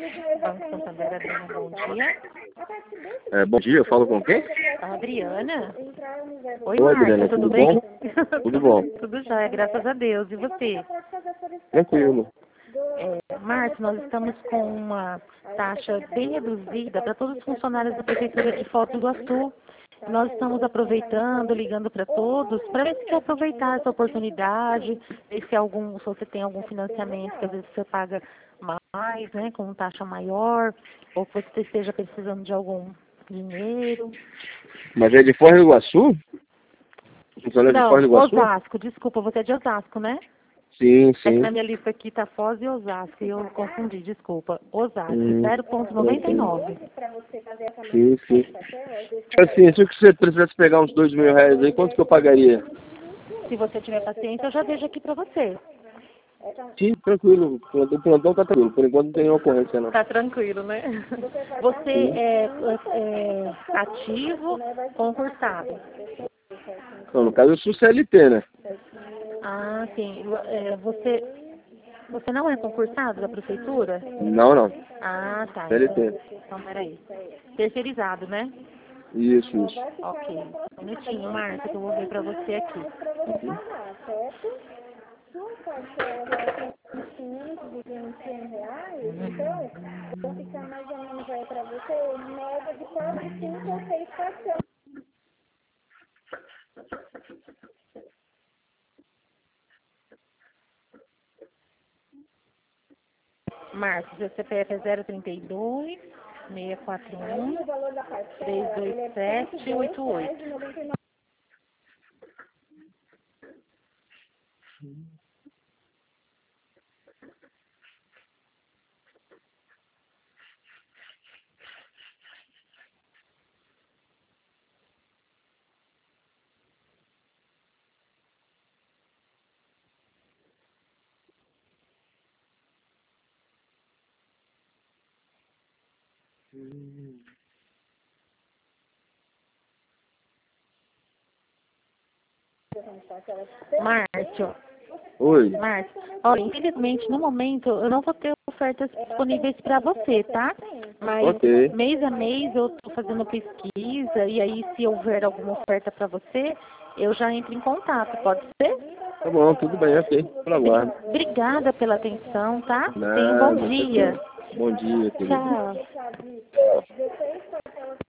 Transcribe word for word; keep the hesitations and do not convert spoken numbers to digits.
Banco Santander, Adriana, bom dia. É, bom dia, eu falo com quem? A Adriana. Oi, Oi, Marta, Adriana, tudo tudo bem? bom? Tudo bom. Tudo jóia, graças a Deus. E você? Tranquilo. É, Marta, nós estamos com uma taxa bem reduzida para todos os funcionários da Prefeitura de Foz do Iguaçu. Nós estamos aproveitando, ligando para todos, para ver se quer aproveitar essa oportunidade, ver se, algum, se você tem algum financiamento, que às vezes você paga mais, né, com taxa maior, ou que você esteja precisando de algum dinheiro. Mas é de Foz do Iguaçu? Funcionário de Foz Não, do Iguaçu? Osasco, desculpa, você é de Osasco, né? Sim, É que sim. na minha lista aqui tá Foz e Osasco, e eu confundi, desculpa. Osasco, Hum, zero ponto noventa e nove. sim, sim. Assim, se você precisasse pegar uns dois mil reais aí, quanto que eu pagaria? Se você tiver paciência, eu já vejo aqui para você. Sim, tranquilo. O plantão tá tranquilo. Por enquanto não tem nenhuma ocorrência, não. Tá tranquilo, né? Você Sim. é, é ativo, concursado. Então, no caso eu sou C L T, né? Ah, sim. É, você, você não é concursado da prefeitura? Não, não. Ah, tá. C L Então, T. então peraí. Terceirizado, né? Isso, isso. Ok. Um minutinho, Marta, que eu vou ver pra você aqui. Uhum. Marcos, seu C P F é zero trinta e dois, seiscentos e quarenta e um, trezentos e vinte e sete, oitenta e oito. Márcio, Oi. Márcio, olha, infelizmente no momento eu não vou ter ofertas disponíveis para você, tá? Mas Ok. mês a mês eu estou fazendo pesquisa e aí se houver alguma oferta para você, eu já entro em contato, pode ser? Tá bom, tudo bem, ok. Por aguardo. Obrigada pela atenção, tá? Tenha um bom Nada, dia. bom dia, querido. Tchau.